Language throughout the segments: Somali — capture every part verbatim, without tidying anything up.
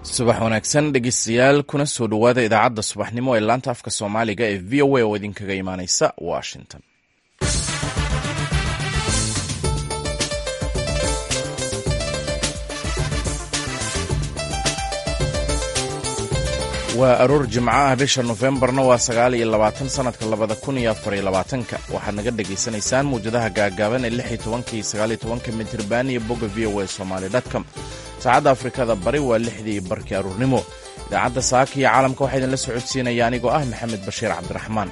subax wanaagsan dhegeystayaal kuna soo dhowaada idaacadda subaxnimo ee laanta afka soomaaliga ee v o a oo idinkaga imaaneysa washington. waa aroor jimco ah, bisha nofembarna waa sagaal iyo labaatan sanadka labada kun iyo afar iyo labaatanka. waxaad naga dhegaysanaysaan mawjadaha gaagaaban ee lix iyo tobanka iyo sagaal iyo tobanka mitirban iyo bogga v o a somali com. saacadda afrikada bari waa lixdii barkii aruurnimo. idaacadda saaka iyo caalamka waxaa idinla socodsiinaya anigoo ah maxamed bashiir cabdiraxmaan.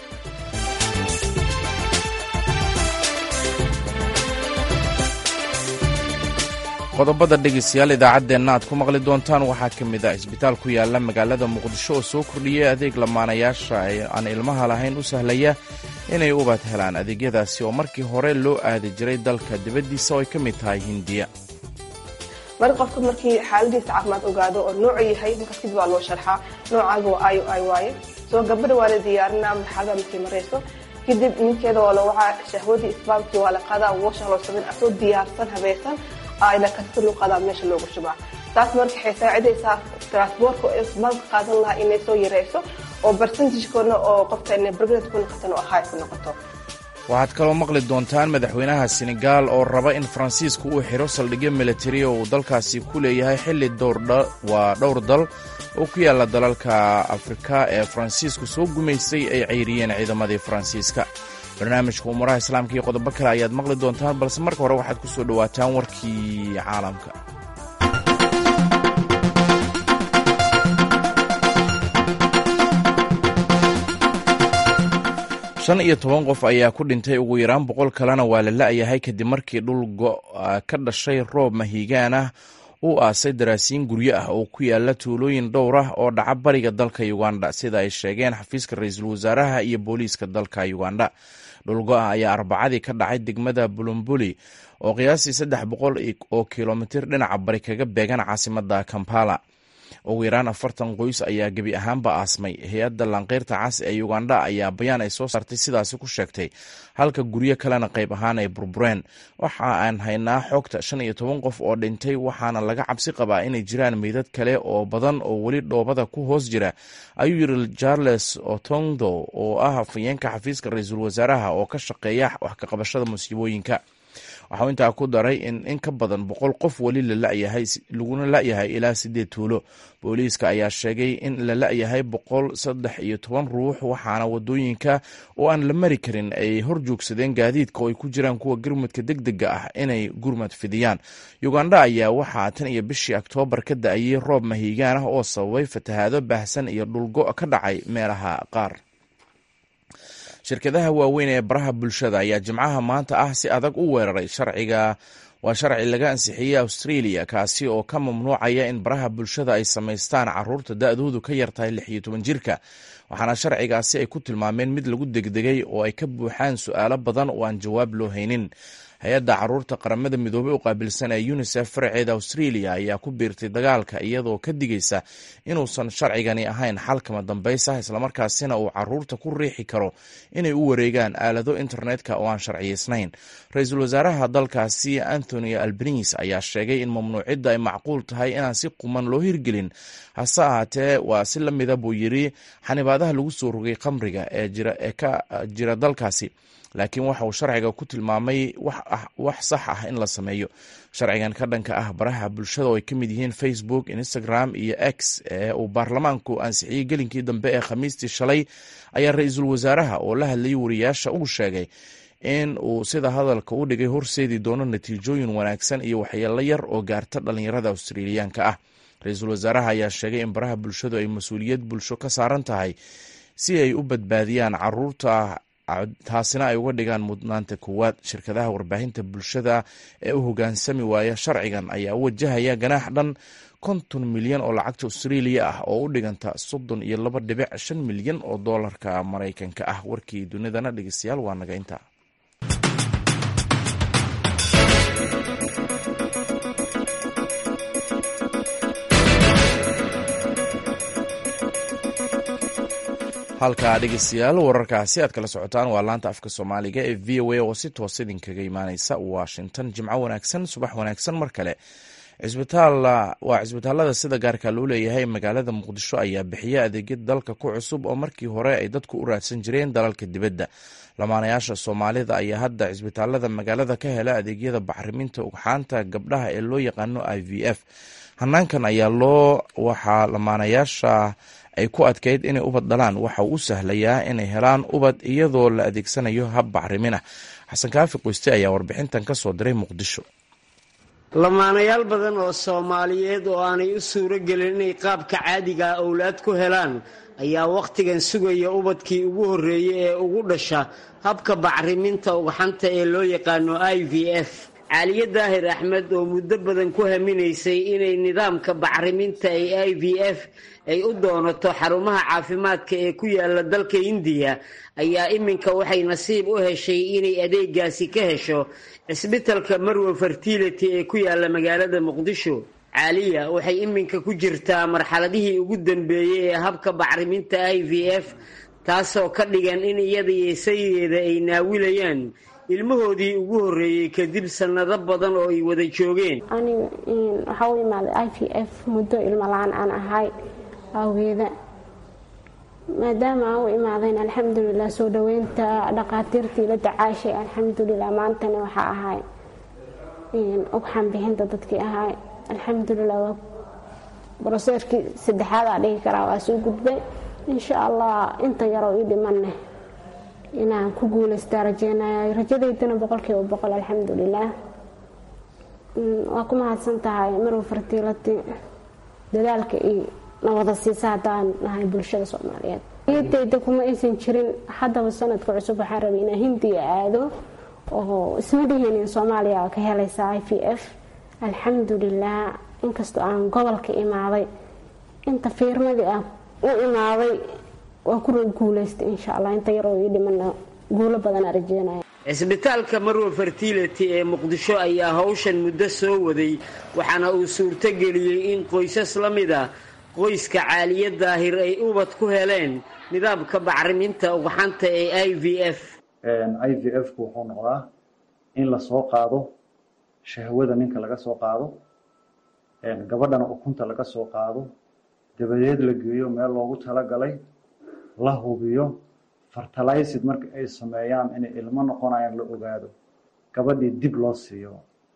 qodobada dhegeystayaal idaacaddeenna aad ku maqli doontaan waxaa ka mid ah isbitaal ku yaala magaalada muqdisho oo soo kordhiyay adeeg lamaanayaasha aan ilmaha lahayn u sahlaya inay ubad helaan. adeegyadaasi oo markii hore loo aadi jiray dalka dibaddiisa oo ay ka mid tahay hindiya. mar qofka markii xaaladiisa caafimaad ogaado oo noocu yahay markaas kadib waa loo sharxaa noocaaga waa ayo ay waaye soo gabadha waa la diyaarinaa marxalada markii marayso kadib ninkeeda waa la wacaa shahwadii isbaamkii waa la qadaa washa loo sameyn asoo diyaarsan habaysan ayna kasta loo qadaa meesha loogu shubaa. taas marka waxay saacidaysaa transportka oo isbaamka qaadan lahaa inay soo yarayso oo percentagekoodna oo qofka inay pregnant ku noqotan oo high ku noqoto. waxaad kaloo maqli doontaan madaxweynaha senegaal oo raba in faransiisku uu xiro saldhigyo militari oo uu dalkaasi ku leeyahay xilli waa dhowr dal oo ku yaala dalalka afrika ee faransiisku soo gumaysay ay ceyriyeen ciidamadii faransiiska. barnaamijka umuuraha islaamka iyo qodobo kale ayaad maqli doontaan, balse marka hore waxaad ku soo dhowaataan warkii caalamka. shan iyo toban qof ayaa ku dhintay, ugu yaraan boqol kalena waa la la'yahay kadib markii dhul ka dhashay roob mahiigaan ah uu aasay daraasiin guryo ah oo ku yaala tuulooyin dhowr ah oo dhaca bariga dalka uganda, sida ay sheegeen xafiiska ra-iisul wasaaraha iyo booliiska dalka uganda. dhulgo-ah ayaa arbacadii ka dhacay degmada bulumbuli oo qiyaastii saddex boqol oo kilomitir dhinaca bari kaga beegan caasimada kampala. ugu yaraan afartan qoys ayaa gebi ahaanba aasmay. hay-adda lanqeyrta cas ee uganda ayaa bayaan ay soo saartay sidaasi ku sheegtay, halka guryo kalena qayb ahaan ay burbureen. waxa aan haynaa xogta shan iyo toban qof oo dhintay, waxaana laga cabsi qabaa inay jiraan meydad kale oo badan oo weli dhoobada ku hoos jira, ayuu yiri charles otondo oo ah afhayeenka xafiiska ra-iisul wasaaraha oo ka shaqeeya wax ka qabashada musiibooyinka. waxau intaa ku daray in in ka badan boqol qof weli laguna la'yahay ilaa sideed tuulo. booliiska ayaa sheegay in la la'yahay boqol saddex iyo toban ruux, waxaana wadooyinka oo aan la mari karin ay hor joogsadeen gaadiidka oo ay ku jiraan kuwa gurmadka deg dega ah inay gurmad fidiyaan. uganda ayaa waxaa tan iyo bishii oktoobar ka da-ayay roob mahiigaan ah oo sababay fatahaado baahsan iyo dhulgo ka dhacay meelaha qaar. shirkadaha waaweyn ee baraha bulshada ayaa jimcaha maanta ah si adag u weeraray sharciga waa sharci laga ansixiyey australia, kaasi oo ka mamnuucaya in baraha bulshada ay samaystaan caruurta da-doodu ka yartahay lix iyo toban jirka. waxaana sharcigaasi ay ku tilmaameen mid lagu degdegay oo ay ka buuxaan su-aalo badan oo aan jawaab loo haynin. hay-adda caruurta qaramada midoobey u qaabilsan ee unisef faraceeda australia ayaa ku biirtay dagaalka, iyadoo ka digaysa inuusan sharcigani ahayn xal kama dambaysa, islamarkaasina uu caruurta ku riixi karo inay u wareegaan aalado internetka oo aan sharciyeysnayn. ra-iisul wasaaraha dalkaasi anthony albanese ayaa sheegay in mamnuucidda ay macquul tahay inaan si quman loo hirgelin, hase ahaatee waa si la mida buu yiri xanibaadaha lagu soo rogay khamriga ee ka jira dalkaasi, laakiin waxa uu sharciga ku tilmaamay wax sax ah in la sameeyo. sharcigan ka dhanka ah baraha bulshada oo ay ka mid yihiin facebook, instagram iyo x ee uu baarlamaanku ansixiyey gelinkii dambe ee khamiistii shalay, ayaa ra-iisul wasaaraha oo la hadlayay wariyaasha ugu sheegay in uu sida hadalka u dhigay horseedi doono natiijooyin wanaagsan iyo waxyeelo yar oo gaarta dhalinyarada australiyaanka ah. ra-iisul wasaaraha ayaa sheegay in baraha bulshadu ay mas-uuliyad bulsho ka saaran tahay si ay u badbaadiyaan caruurta, taasina ay uga dhigaan mudnaanta koowaad. shirkadaha warbaahinta bulshada ee u hogaansami waaya sharcigan ayaa u wajahaya ganaax dhan konton milyan oo lacagta australia ah oo u dhiganta soddon iyo laba dhibic shan milyan oo doolarka maraykanka ah. warkii dunidana dhegeystayaal waa naga intaa. halkaa dhegeystayaal wararkaasi aad kala socotaan waa laanta afka soomaaliga ee v o a oo si toos idinkaga imaaneysa washington. jimco wanaagsan, subax wanaagsan mar kale. cisbitaal waa cisbitaalada sida gaarka loo leeyahay magaalada muqdisho ayaa bixiya adeegyo dalka ku cusub oo markii hore ay dadku u raadsan jireen dalalka dibadda. lamaanayaasha soomaalida ayaa hadda cisbitaalada magaalada ka hela adeegyada bacriminta ugxaanta gabdhaha ee loo yaqaano I V F. hanaankan ayaa loo waxaa lamaanayaasha ay ku adkeyd inay ubad dhalaan waxa uu u sahlayaa inay helaan ubad iyadoo la adeegsanayo hab bacrimin ah. xasan kaafi qoyste ayaa warbixintan ka soo diray muqdisho. lamaanayaal badan oo Soomaaliyeed oo aanay u suuro gelin inay qaabka caadiga ah awlaad ku helaan ayaa waqtigan sugaya ubadkii ugu horeeyay ee ugu dhasha habka bacriminta ugxanta ee loo yaqaano I V F. Caaliye Daahir Axmed oo muddo badan ku haminaysay inay nidaamka bacriminta ee I V F ay u doonato xarumaha caafimaadka ee ku yaala dalka Hindiya ayaa iminka waxay nasiib u heshay inay adeegaasi ka hesho isbitaalka Marwa Fertility ee ku yaala magaalada Muqdisho. Caaliya waxay iminka ku jirtaa marxaladihii ugu dambeeyay ee habka bacriminta I V F, taasoo ka dhigan in iyada iyo saygeeda ay naawilayaan ilmahoodii ugu horeeyay kadib sanado badan oo ay wada joogeen. aniga waxa uu imaaday I V F muddo ilmo la'aan aan ahay awgeeda, maadaama aan u imaadeen alxamdulilah soo dhaweynta dhaqaatiirtii la tacaashay alxamdulilah maantana waxa ahay ugxan bixinta dadkii ahay alxamdulilah broseerkii saddexaad aan dhihi karaa waa soo gudbay. insha allah inta yaroo ii dhimanne inaan ku guulaysta rajeynayo, rajadeydana boqolkiiba boqol alxamdulilah. waa ku mahadsan tahay Marwa Fertility dadaalka iyo nabada siisa haddaan nahay bulshada Soomaaliyeed. iyadayda kuma aysan jirin haddaba sanadka cusub waxaan rabay inaan Hindiya aado oo isma dhihin Soomaaliya ka helaysa I V F. alxamdulilah inkastoo aan gobolka imaaday inta fiirmadii ah u imaaday waa ku guulaystay insha allah inta yar oo ii dhimana guulo badan aan rajeynayo. Isbitaalka Marwa Fertility ee Muqdisho ayaa hawshan muddo soo waday waxaana uu suurto geliyay in qoysas la mid ah qoyska Caaliye Daahir ay ubad ku heleen nidaamka bacriminta ugxanta ee I V F. I V F ku wuxuu noqdaa in la soo qaado shahwada ninka laga soo qaado, gabadhana ukunta laga soo qaado, dabadeed la geeyo meel loogu talagalay, la hubiyo fertilized marka ay sameeyaan inay ilmo noqonayaan la ogaado, gabadhii dib loo siiyo.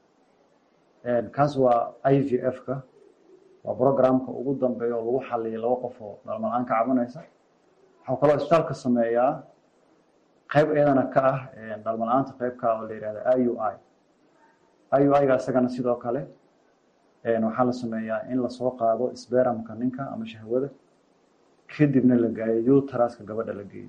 kaas waa I V F-ka, waa programka ugu dambeeya oo lagu xalliyo laba qof oo dhalmo la'aan ka cabanaysa. waxaa kaloo isbitaalka sameeyaa qayb iyadana ka ah dhalmo la'aanta qaybka oo la yidhahdo I U I. I U I-ga isagana sidoo kale waxaa la sameeyaa in la soo qaado spermka ninka ama shahwada, kadibna la gaayo uteruska gabadha la geeyo.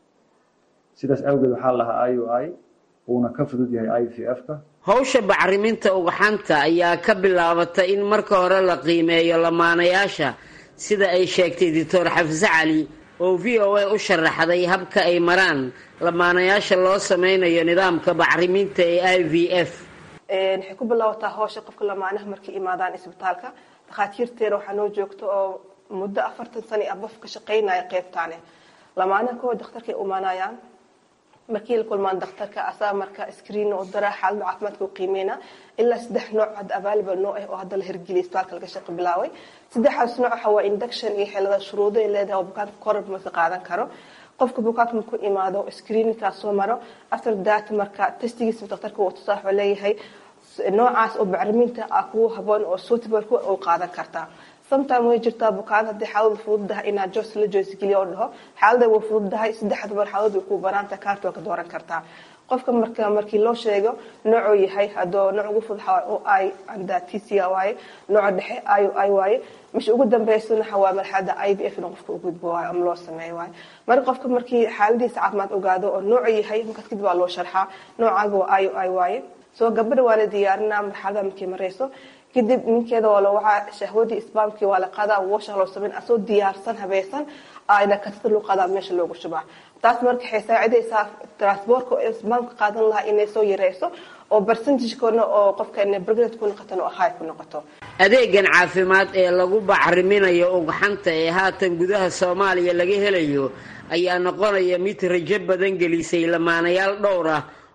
sidaas awgeed waxaa lahaa I U I uuna ka fudud yahay I V F-ka. hawsha bacriminta ugxanta ayaa ka bilaabatay in marka hore la qiimeeyo lamaanayaasha sida ay sheegtay Doctor Xafsa Cali oo V O A u sharaxday habka ay maraan lamaanayaasha loo sameynayo nidaamka bacriminta ee I V F. waxay ku bilaabataa hawsha qofka lamaanaha markii imaadaan isbitaalka. dhakhaatiirteena waxaa noo joogto oo muddo afartan sano abaf ka shaqeynaya qaybtaane. lamaanaha koo dhakhtarkay u imaanayaan markii la kulmaan dhakhtarka asaa marka screen oo dara xaalada caafimaadka u qiimeena ilaa saddex nooc had available nooc ah oo hadda la hirgeliyay isbitaalka laga shaqo bilaaway. saddexdaas nooc waxa waa induction iyo xeelada shuruudo ay leedahay oo bukaanka koror ma qaadan karo. qofka bukaanka markuu imaado screenka soo maro after that marka testigiisa dhakhtarka uu tusaaxo leeyahay noocaas oo bacriminta ah kuwa haboon oo suitable ku oo qaadan kartaa. sometimes way jirtaa bukaan haddii xaaladu fududahay inaad jos la joosgeliyo oo dhaho xaalada way fududahay saddexda mar xaaladu ku banaanta kaarto ka dooran kartaa. qofka marka markii loo sheego noocu yahay hadoo nooc ugu fudud oo ay anda T C Y nooc dhexe I U I waaye mish ugu dambeysana waa marxalada I V F in qofka ugu gudbo waaye ama loo sameeyo waaye. marka qofka markii xaaladiisa caafimaad ogaado oo nooc yahay markaas kadib waa loo sharxaa noocaaga waa I U I waaye. soo gabadha waa la diyaarinaa marxalada markii mareyso kadib ninkeeda waa loo waxa shahwadii isbaamkii waa la qadaa washa loo sameyn asoo diyaarsan habeesan ayna ka sida loo qadaa meesha loogu shubaa. taas marka waxay saacidaysaa transportka isbaamka qaadan lahaa inay soo yareyso oo percentage-koona oo qofka inay pregnant ku noqoto oo high ku noqoto. adeegan caafimaad ee lagu bacriminayo ugxanta ee haatan gudaha Soomaaliya laga helayo ayaa noqonaya mid rajo badan gelisay lamaanayaal dhowr ah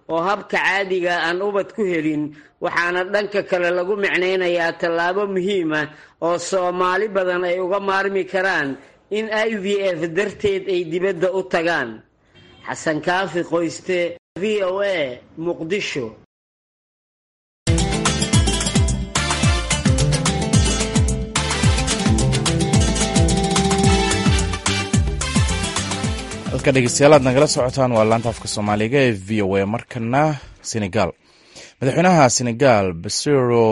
oo habka caadiga aan ubad ku helin waxaana dhanka kale lagu micnaynayaa tallaabo muhiima oo soomaali badan ay uga maarmi karaan in I V F darteed ay dibadda u tagaan. xasan kaafi qoyste, V O A, Muqdisho. halka dhegeystayaal aad nagala socotaan waa laanta afka soomaaliga ee V O A. markana Senegal. madaxweynaha Senegal Bassirou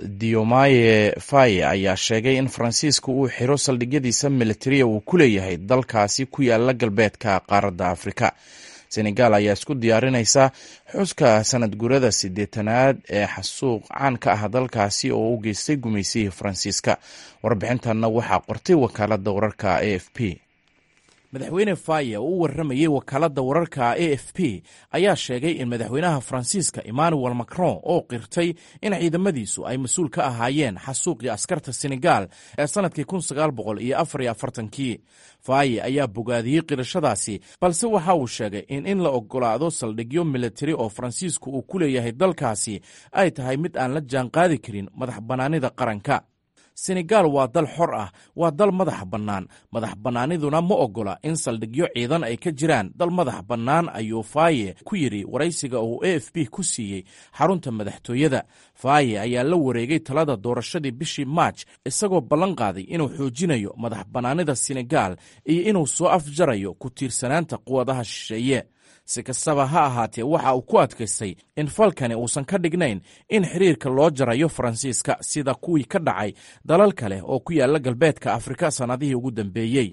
Diomaye Faye ayaa sheegay in Faransiisku uu xiro saldhigyadiisa militariya uu ku leeyahay dalkaasi ku yaala galbeedka qaaradda Afrika. Senegal ayaa isku diyaarinaysa xuska sanad guurada sideetanaad ee xasuuq caan ka ah dalkaasi oo u geystay gumaysihii Faransiiska. warbixintanna waxaa qortay wakaaladda wararka A F P. madaxweyne Faye oo u warramayey wakaaladda wararka A F P ayaa sheegay in madaxweynaha Faransiiska Emmanuel Macron oo qirtay in ciidamadiisu ay mas-uul ka ahaayeen xasuuqii askarta Senegal ee sanadkii kun sagaal boqol iyo afar iyo afartankii. Faye ayaa bogaadiyey qirashadaasi, balse waxa uu sheegay in in la ogolaado saldhigyo militari oo Faransiisku uu ku leeyahay dalkaasi ay tahay mid aan la jaanqaadi karin madax bannaanida qaranka. Senegal waa dal xor ah, waa dal madax bannaan. madax bannaaniduna ma ogola in saldhigyo ciidan ay ka jiraan dal madax bannaan, ayuu Faye ku yidhi waraysiga uu A F P ku siiyey xarunta madaxtooyada. Faye ayaa la wareegay talada doorashadii bishii Maaj, isagoo ballan qaaday inuu xoojinayo madax bannaanida Senegal iyo inuu soo afjarayo ku tiirsanaanta quwadaha shisheeye. si kastaba ha ahaatee waxa uu ku adkaystay in falkani uusan ka dhignayn in xiriirka loo jarayo Faransiiska sida kuwii ka dhacay dalal kale oo ku yaala galbeedka Afrika sanadihii ugu dambeeyey.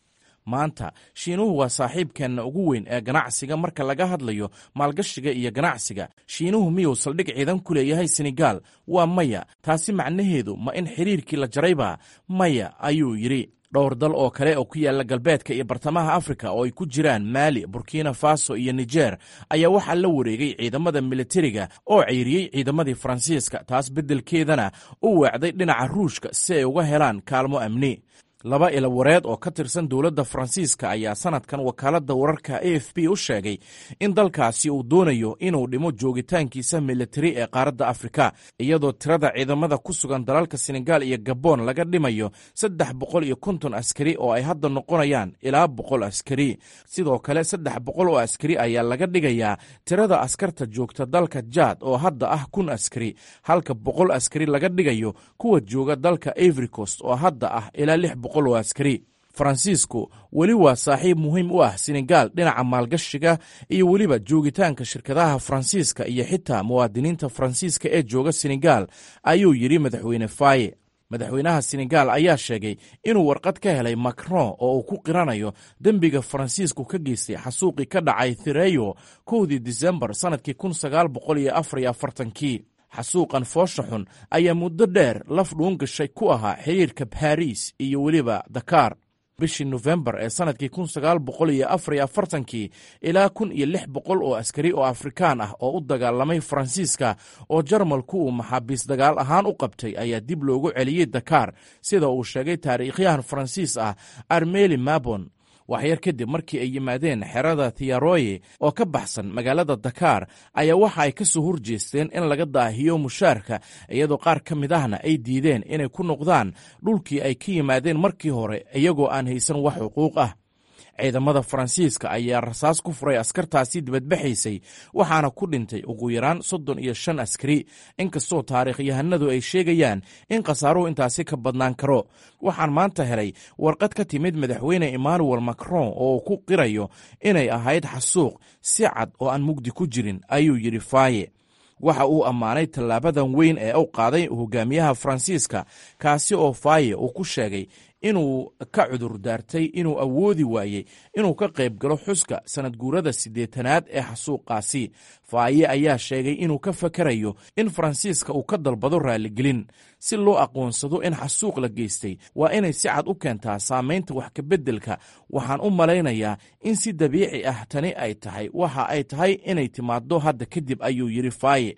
maanta Shiinuhu waa saaxiibkeenna ugu weyn ee ganacsiga marka laga hadlayo maalgashiga iyo ganacsiga. Shiinuhu miyuu saldhig ciidan ku leeyahay Senegal? Waa maya. Taasi macnaheedu ma in xiriirkii la jarayba? Maya, ayuu yidhi. dhowr dal oo kale oo ku yaala galbeedka iyo bartamaha Afrika oo ay ku jiraan Mali, Burkina Faso iyo Niger ayaa waxaa la wareegay ciidamada militariga oo ceyriyey ciidamadii Faransiiska, taas beddelkeedana u weecday dhinaca Ruushka si ay uga helaan kaalmo amni. laba ila wareed oo ka tirsan dowladda Faransiiska ayaa sanadkan wakaaladda wararka A F P u sheegay in dalkaasi uu doonayo inuu dhimo joogitaankiisa militari ee qaaradda Afrika, iyadoo tirada ciidamada ku sugan dalalka Senegal iyo Gabon laga dhimayo saddex boqol iyo konton askari oo ay hadda noqonayaan ilaa boqol askari. sidoo kale saddex boqol oo askari ayaa laga dhigayaa tirada askarta joogta dalka Jad oo hadda ah kun askari, halka boqol askari laga dhigayo kuwa jooga dalka Ivory Coast oo hadda ah ilaa lix boqol oo askari. Faransiisku weli waa saaxiib muhiim u ah Senegal dhinaca maalgashiga iyo weliba joogitaanka shirkadaha Faransiiska iyo xitaa muwaadiniinta Faransiiska ee jooga Senegal, ayuu yidhi madaxweyne Faye. madaxweynaha Senegal ayaa sheegay inuu warqad ka helay Macron oo uu ku qiranayo dembiga Faransiisku ka geystay xasuuqii ka dhacay Thireyo kowdii Disembar sanadkii kun sagaal boqol iyo afar iyo afartankii. xasuuqan foosha xun ayaa muddo dheer laf dhuun gashay ku ahaa xiriirka Paris iyo weliba Dakar. bishii Novembar ee sanadkii kun sagaal boqol iyo afar iyo afartankii ilaa kun iyo lix boqol oo askari oo Afrikaan ah oo u dagaalamay Faransiiska oo Jarmalku uu maxaabiis dagaal ahaan u qabtay ayaa dib loogu celiyey Dakar, sida uu sheegay taariikhyahan Faransiis ah Armeli Mabon. waxyar kadib markii ay yimaadeen xerada Thiaroye oo ka baxsan magaalada Dakar ayaa waxa ay ka soo horjeesteen in laga daahiyo mushaarka, iyadoo qaar ka mid ahna ay diideen inay ku noqdaan dhulkii ay ka yimaadeen markii hore iyagoo aan haysan wax xuquuq ah. ciidamada Faransiiska ayaa rasaas ku furay askartaasi dibadbaxaysay, waxaana ku dhintay ugu yaraan soddon iyo shan askari, inkastoo taariikhyahanadu ay sheegayaan in khasaaruhu intaasi ka badnaan karo. waxaan maanta helay warqad ka timid madaxweyne Emmanuel Macron oo ku qirayo inay ahayd xasuuq si cad oo aan mugdi ku jirin, ayuu yidhi Faye. waxa uu ammaanay tallaabadan weyn ee u qaaday hogaamiyaha Faransiiska, kaasi oo Faye uu ku sheegay inuu ka cudur daartay inuu awoodi waayey inuu ka qayb galo xuska sanad guurada siddeetanaad ee xasuuqaasi. Faye ayaa sheegay inuu ka fakarayo in Faransiiska uu ka dalbado raaligelin. si loo aqoonsado in xasuuq la geystay waa inay si cad u keentaa saamaynta wax ka beddelka. waxaan u malaynayaa in si dabiici ah tani ay tahay waxa ay tahay inay timaado hadda kadib, ayuu yidhi Faye.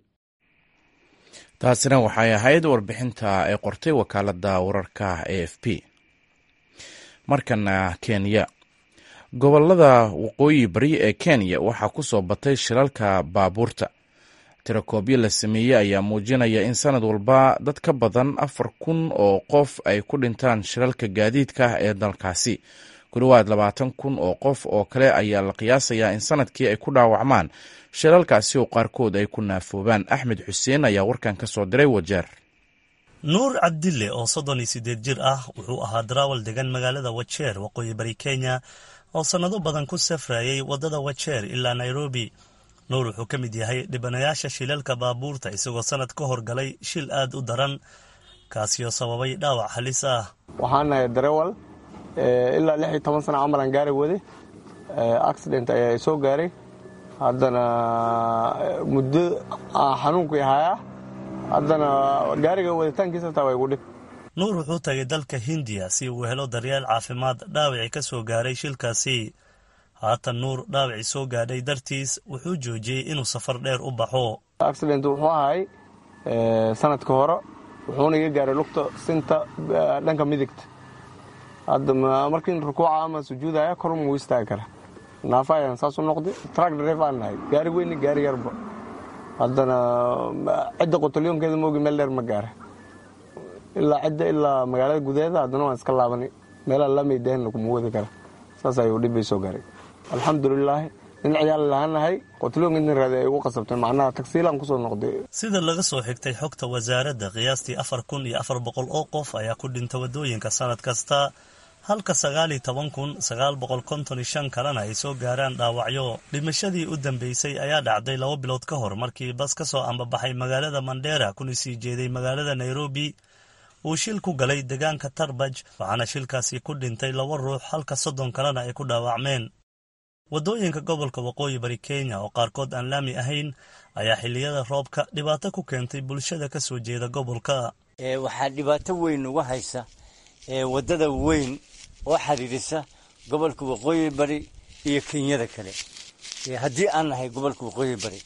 taasina waxay ahayd warbixinta ay qortay wakaaladda wararka A F P. markana Kenya. gobolada waqooyi bari ee kenya waxaa ku soo batay shilalka baabuurta. tirakoobyo la sameeyey ayaa muujinaya in sanad walba dad ka badan afar kun oo qof ay ku dhintaan shilalka gaadiidka ee dalkaasi. ku dhowaad labaatan kun oo qof oo kale ayaa la qiyaasayaa in sanadkii ay ku dhaawacmaan shilalkaasi oo qaarkood ay ku naafoobaan. axmed xuseen ayaa warkan ka soo diray wajeer. nuur cabdille oo soddon iyo siddeed jir ah wuxuu ahaa darawal degan magaalada wajeer waqooyi bari kenya oo sannado badan ku safrayay waddada wajeer ilaa nairobi. nuur wuxuu ka mid yahay dhibanayaasha shilalka baabuurta isagoo sannad ka horgalay shil aad u daran kaasioo sababay dhaawac halis ah. waxaan nahay darawal ilaa lix iyo toban sana camalan gaari wade accident ayaa soo gaaray. haddana muddo xanuunkii hayaa haddana gaariga waditaankiisa taa way igu dhib. nuur wuxuu tagay dalka hindiya si uu helo daryeel caafimaad dhaawacii ka soo gaaray shilkaasi. haatan nuur dhaawacii soo gaadhay dartiis wuxuu joojiyey inuu safar dheer u baxo. accident wuxuu ahay sanadka hore wuxuuna iga gaaray lugta sinta dhanka midigta. hadda markiin rukuuca ama sujuudaya kor muu istaagi kara. naafa ayaan saas u noqday. truck driver aan nahay gaari weyni gaari yarba. haddana cidda qotalyoonkeeda moogi meel dheer ma gaara ilaa cidda ilaa magaalada gudaheeda. haddana waan iska laabanay meelaha lamaydaheenna kuma wadi kara. saas ayuu dhib bay soo gaaray. alxamdulilaahi nin ciyaal lahaanahay qotalyoonka nin raadi ay ugu qasabtay macnaha tagsiilaan kusoo noqday. sida laga soo xigtay xogta wasaaradda qiyaastii afar kun iyo afar boqol oo qof ayaa ku dhinta waddooyinka sanad kasta halka sagaal iyo toban kun sagaal boqol konton iyo shan kalena ay soo gaaraan dhaawacyo. dhimashadii u dambeysay ayaa dhacday laba bilood ka hor markii bas ka soo ambabaxay magaalada mandheera kuna sii jeeday magaalada nairobi uu shil ku galay deegaanka tarbaj waxaana shilkaasi ku dhintay laba ruux halka soddon kalena ay ku dhaawacmeen. waddooyinka gobolka waqooyi bari kenya oo qaarkood aan laami ahayn ayaa xilliyada roobka dhibaato ku keentay bulshada ka soo jeeda gobolka. waxaa dhibaato weyn uga haysa waddada weyn oo xiriirisa gobolka waqooyi bari iyo kenyada kale. haddii aan nahay gobolka waqooyi bari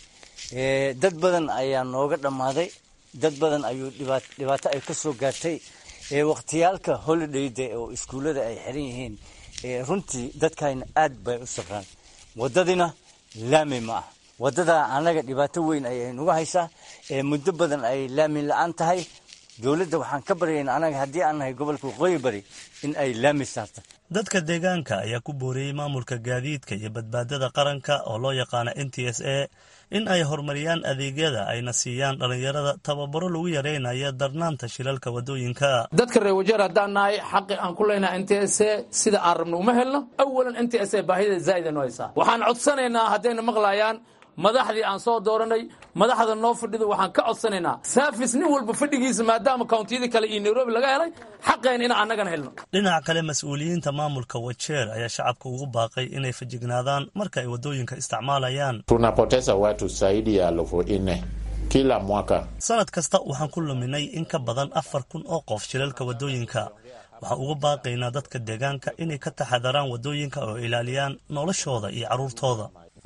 dad badan ayaa nooga dhammaaday. dad badan ayuu dhibaato ay ka soo gaartay. waqtiyaalka holidayda oo iskuullada ay xiran yihiin runtii dadkayna aad bay u safraan. waddadina laami ma ah. waddada annaga dhibaato weyn ayay nuga haysaa. muddo badan ay laami la-aan tahay. dowladda waxaan ka baryaynaa anaga haddii aan nahay gobolka waqooyi bari in ay laami saarta. dadka deegaanka ayaa ku booriyey maamulka gaadiidka iyo badbaadada qaranka oo loo yaqaana n t s a in ay horumariyaan adeegyada ayna siiyaan dhallinyarada tababaro lagu yaraynayo darnaanta shilalka waddooyinka. dadka reer wajeer haddaan nahay xaqi aan ku leynaha n t s a sida aan rabno uma helno. awalan n t s a baahida zaa'ida noo haysaa. waxaan codsanaynaa haddayna maqlayaan madaxdii aan soo dooranay madaxda noo fadhida waxaan ka codsanaynaa saafis nin walba fadhigiisa maadaama kawntiyadii kale iyo nairobi laga helay xaqeen in annagana helno. dhinaca kale mas-uuliyiinta maamulka wajeer ayaa shacabka ugu baaqay inay fajignaadaan marka ay waddooyinka isticmaalayaan. tunapoteza watu zaidi ya elfu nne kila mwaka. sanad kasta waxaan ku luminay in ka badan afar kun oo qof shilalka waddooyinka. waxaan uga baaqaynaa dadka deegaanka inay ka taxadaraan waddooyinka oo ilaaliyaan noloshooda iyo carruurtooda.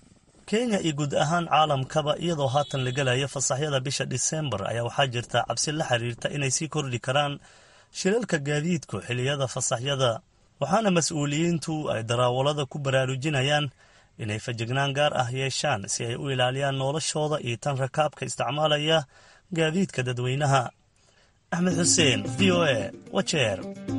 kenya iyo guud ahaan caalamkaba iyadoo haatan la gelayo fasaxyada bisha disembar ayaa waxaa jirta cabsi la xiriirta inay sii kordhi karaan shilalka gaadiidku xilliyada fasaxyada. waxaana mas-uuliyiintu ay daraawalada ku baraarujinayaan inay fajignaan gaar ah yeeshaan si ay u ilaaliyaan noloshooda iyo tan rakaabka isticmaalaya gaadiidka dadweynaha. axmed xuseen v o a wajeer.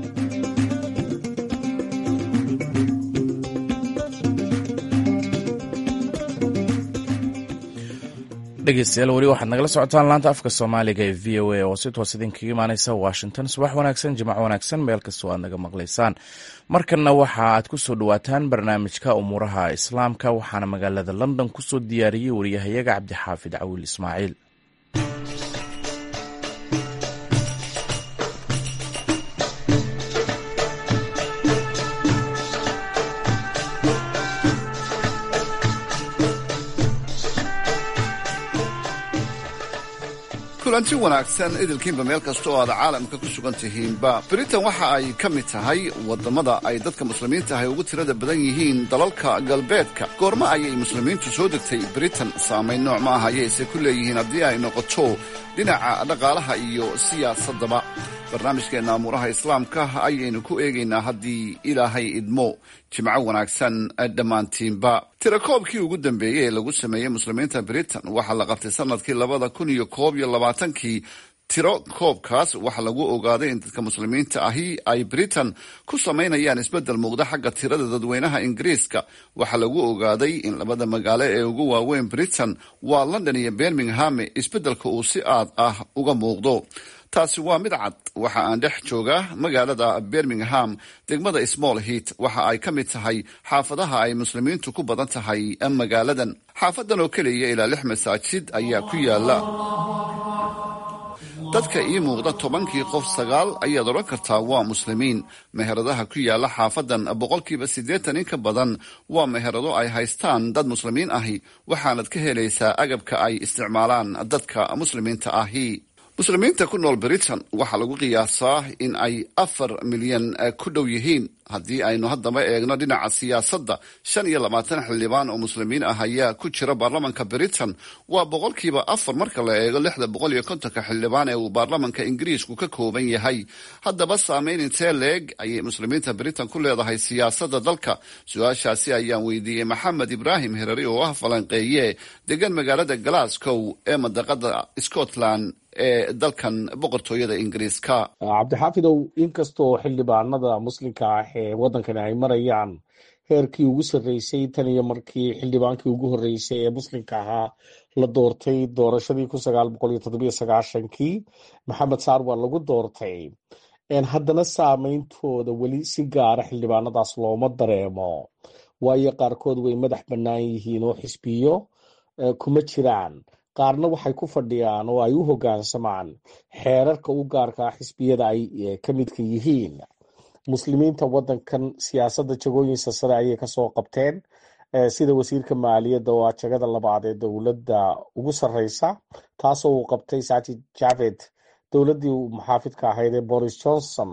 dhegeystayaal weli waxaad nagala socotaan laanta afka soomaaliga ee v o a oo si toos idinkaga imaaneysa washington. subax wanaagsan, jimco wanaagsan, meel kastoo aad naga maqlaysaan. markanna waxa aad ku soo dhowaataan barnaamijka umuuraha islaamka waxaana magaalada london ku soo diyaariyey wariyahayaga cabdixaafid cawiil ismaaciil. kulanti wanaagsan idilkiinba meel kasta oo aad caalamka ku sugan tihiinba. britain waxa ay ka mid tahay waddamada ay dadka muslimiinta ahy ugu tirada badan yihiin dalalka galbeedka. goorma ayay muslimiintu soo degtay britain? saamayn nooc maaha ayayse ku leeyihiin haddii ay noqoto dhinaca dhaqaalaha iyo siyaasaddaba. barnaamijkeena amuuraha islaamka ayaynu ku eegaynaa haddii ilaahay idmo. jimco wanaagsan dhammaantiinba. tirakoobkii ugu dambeeyey ee lagu sameeyey muslimiinta britain waxaa la qabtay sanadkii labada kun iyo koob iyo labaatankii. tiro koobkaas waxaa lagu ogaaday in dadka muslimiinta ahi ay britain ku samaynayaan isbeddel muuqda xagga tirada dadweynaha ingiriiska. waxaa lagu ogaaday in labada magaalo ee ugu waaweyn britain waa london iyo birmingham isbeddelka uu si aad ah uga muuqdo. taasi waa mid cad. waxa aan dhex joogaa magaalada birmingham, degmada small heat waxa ay ka mid tahay xaafadaha ay muslimiintu ku badan tahay magaaladan. xaafadan oo keliya ilaa lix masaajid ayaa ku yaala. dadka ii muuqda tobankii qof sagaal ayaad odhan kartaa waa muslimiin. meheradaha ku yaala xaafadan boqolkiiba siddeetan in ka badan waa meherado ay haystaan dad muslimiin ahi, waxaanad ka helaysaa agabka ay isticmaalaan dadka muslimiinta ahi. muslimiinta ku nool britain waxaa lagu qiyaasaa in ay afar milyan ku dhow yihiin. haddii aynu haddaba eegno dhinaca siyaasadda, shan iyo labaatan xildhibaan oo muslimiin ah ayaa ku jira baarlamanka britain. waa boqolkiiba afar marka la eego lixda boqol iyo kontonka xildhibaan ee uu baarlamanka ingiriisku ka kooban yahay. haddaba saameyn intee leeg ayay muslimiinta britain ku leedahay siyaasadda dalka? su-aashaasi ayaan weydiiyey maxamed ibraahim herari oo ah falanqeeye degan magaalada glasgow ee madaqada scotland ee dalkan boqortooyada ingiriiska. cabdixaafidow, inkastoo xildhibaanada muslimka ah ee waddankani ay marayaan heerkii ugu sarreysay tan iyo markii xildhibaankii ugu horreysay ee muslimka ahaa la doortay doorashadii kun sagaal boqol iyo toddobiyo sagaashankii, maxamed saar waa lagu doortay, haddana saameyntooda weli si gaara xildhibaanadaas looma dareemo, waayo qaarkood way madax bannaan yihiin oo xisbiyo kuma jiraan. qaarna waxay ku fadhiyaan oo ay u hoggaansamaan xeerarka u gaarka ah xisbiyada ay ka midka yihiin. muslimiinta waddankan siyaasadda jagooyinsa sare ayay kasoo qabteen, sida wasiirka maaliyadda oo ah jagada labaad ee dowladda ugu sarreysa, taasoo uu qabtay Sajid Javid dowladdii muxaafidka ahayd ee Boris Johnson.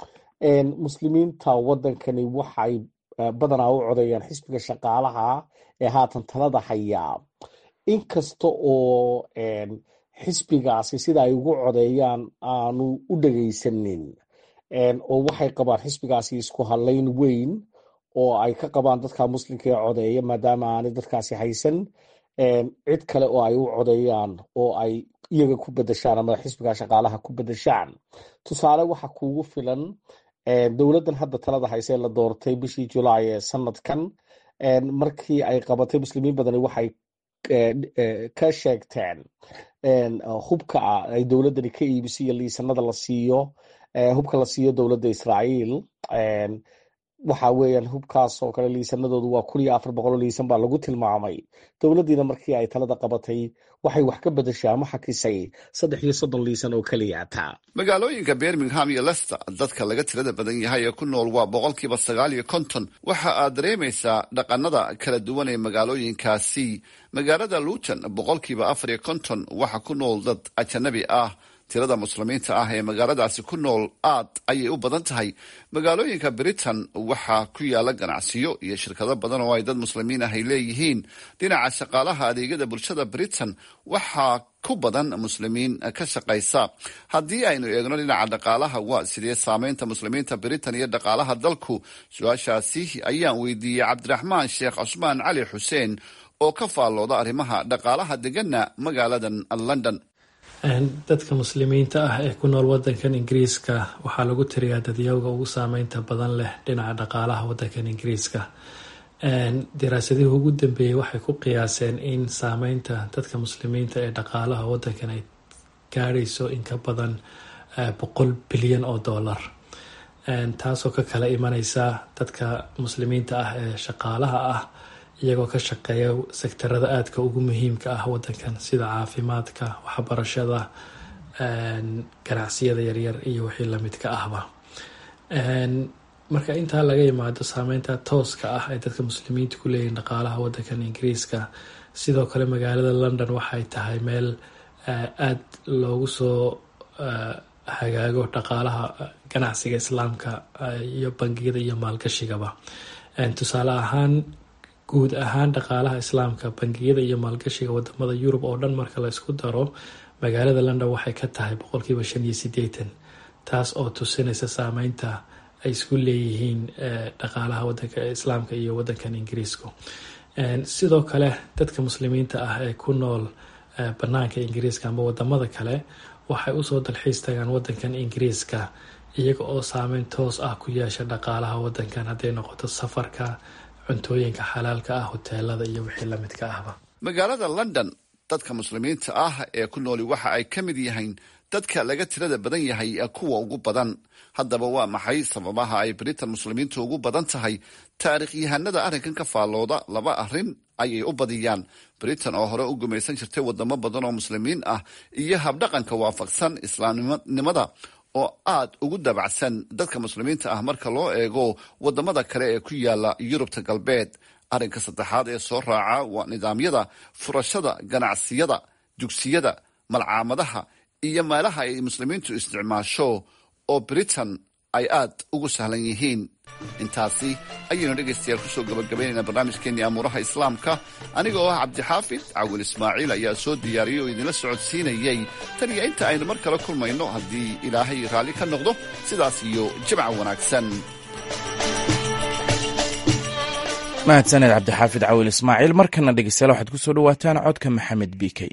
muslimiinta waddankani waxay badanaa u codeeyaan xisbiga shaqaalaha ee haatan talada haya, inkasta oo xisbigaasi sida ay ugu codeeyaan aanu u dhegaysanin, oo waxay qabaan xisbigaasi isku halayn weyn oo ay ka qabaan dadka muslimka ee codeeya, maadaama aanay dadkaasi haysan cid kale oo ay u codeeyaan oo ay iyaga ku bedeshaan ama xisbiga shaqaalaha ku bedeshaan. tusaale waxa kuugu filan dowladdan hadda talada haysee la doortay bishii julaay ee sanadkan, markii ay qabatay muslimiin badani waxay ka sheegteen hubka ay dowladdani ka iibisiyo liisanada la siiyo, hubka la siiyo dowladda Israa'iil. waxa weeyaan hubkaas oo kale liisanadoodu waa kun iyo afar boqol oo liisan baa lagu tilmaamay. dowladdiina markii ay talada qabatay waxay wax ka bedeshay ama xakisay saddex iyo soddon liisan oo keliya taa. magaalooyinka birmingham iyo leicester dadka laga tirada badan yahay ee ku nool waa boqolkiiba sagaal iyo konton. waxa aad dareemaysaa dhaqanada kala duwan ee magaalooyinkaasi. magaalada luton boqolkiiba afar iyo konton waxa ku nool dad ajanabi ah. tirada muslimiinta ah ee magaaladaasi ku nool aad ayay u badan tahay. magaalooyinka britain waxaa ku yaala ganacsiyo iyo shirkado badan oo ay dad muslimiin ah ay leeyihiin. dhinaca shaqaalaha adeegyada bulshada britain waxaa ku badan muslimiin ka shaqaysa. haddii aynu eegno dhinaca dhaqaalaha, waa sidee saameynta muslimiinta britain iyo dhaqaalaha dalku? su-aashaasi ayaan weydiiyey cabdiraxmaan sheekh cusmaan cali xuseen oo ka faallooda arrimaha dhaqaalaha degana magaaladan london. dadka muslimiinta ah ee ku nool wadankan ingiriiska waxaa lagu tiriyaa dadyowga ugu saameynta badan leh dhinaca dhaqaalaha wadankan ingiriiska. daraasadihii ugu dambeeyey waxay ku qiyaaseen in saameynta dadka muslimiinta ee dhaqaalaha wadankan ay gaadhayso in ka badan boqol bilyan oo dollar, taasoo ka kala imaneysa dadka muslimiinta ah ee shaqaalaha ah iyagoo ka shaqeeya sektarada aadka ugu muhiimka ah wadankan sida caafimaadka, waxbarashada, ganacsiyada yaryar iyo wixii lamidka ahba. marka intaa laga yimaado saameynta tooska ah ay dadka muslimiinta ku leeyihin dhaqaalaha wadankan ingiriiska, sidoo kale magaalada london waxay tahay meel aad loogu soo hagaago dhaqaalaha ganacsiga islaamka iyo bangiyada iyo maalgashigaba. tusaale ahaan, guud ahaan dhaqaalaha islaamka, bangiyada iyo maalgashiga wadamada yurub oo dhan marka la isku daro, magaalada london waxay ka tahay boqolkiiba shan iyo sideetan, taas oo tusinaysa saameynta ay isku leeyihiin dhaqaalaha wadanka islaamka iyo wadankan ingiriiska. sidoo kale dadka muslimiinta ah ee ku nool banaanka ingiriiska ama wadamada kale waxay usoo dalxiis tagaan wadankan ingiriiska iyaga oo saameyn toos ah ku yeesha dhaqaalaha wadankan hadday noqoto safarka, cuntooyinka xalaalka ah, hoteelada iyo wixii lamidka ahba. magaalada London dadka muslimiinta ah ee ku nooli waxa ay ka mid yihiin dadka laga tirada badan yahay kuwa ugu badan. haddaba waa maxay sababaha ay Britain muslimiintu ugu badan tahay? taariikhyahanada arrinkan ka faallooda laba arrin ayay u badiyaan: Britain oo hore u gumaysan jirtay wadamo badan oo muslimiin ah iyo habdhaqanka waafaqsan islaamnimada oo aad ugu dabacsan dadka muslimiinta ah marka loo eego wadamada kale ee ku yaala Yurubta galbeed. arrinka saddexaad ee soo raaca waa nidaamyada furashada ganacsiyada, dugsiyada, malcaamadaha iyo meelaha ay muslimiintu isticmaasho oo Britain ay aad ugu sahlan yihiin. intaasi ayaynu dhegaystayaal kusoo gabagabaynaynaa barnaamijkeenii amuuraha islaamka. aniga oo ah cabdixaafid cawil ismaaciil ayaa soo diyaariyey oo idinla socodsiinayey. tan iyo inta aynu mar kale kulmayno, haddii ilaahay raalli ka noqdo, sidaas iyo jimca wanaagsan. mahadsaned cabdixaafid cawil ismaaciil. markana dhegeystayaal waxaad ku soo dhawaataan codka maxamed bikey.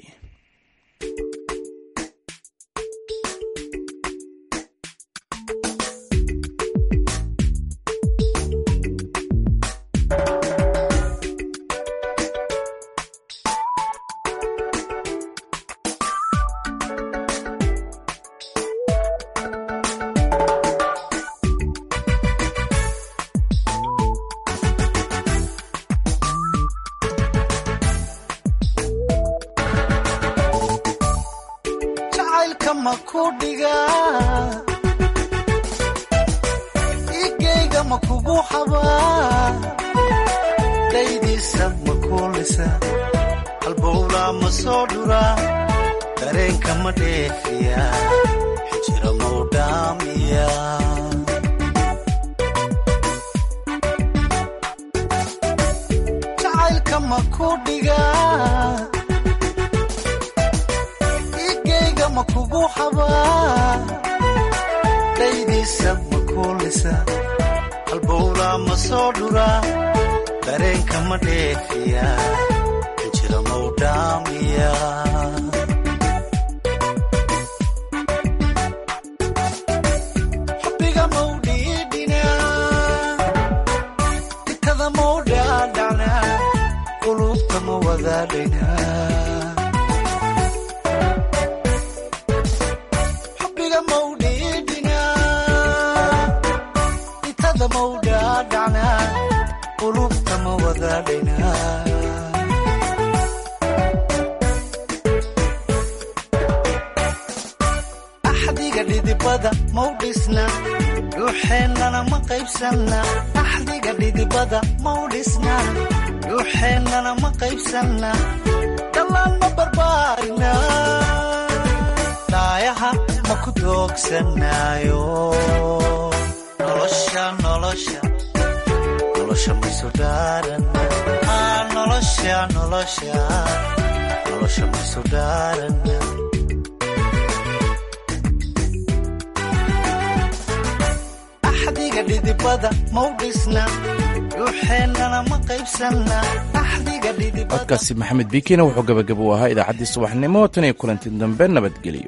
codkaasi maxamed bikina wuxuu gabagabo ahaa idaacaddii subaxnimo. tan iyo kulanti dambe, nabadgelyo.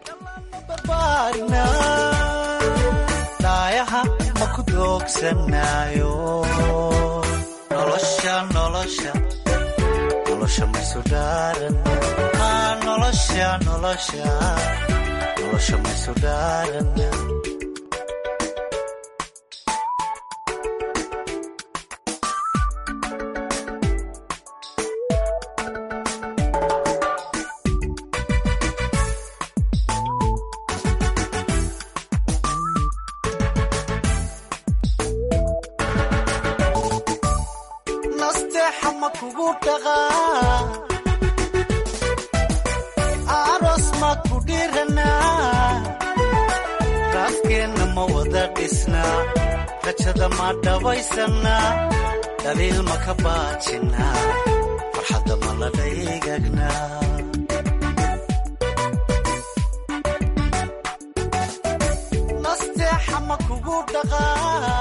Must taqaan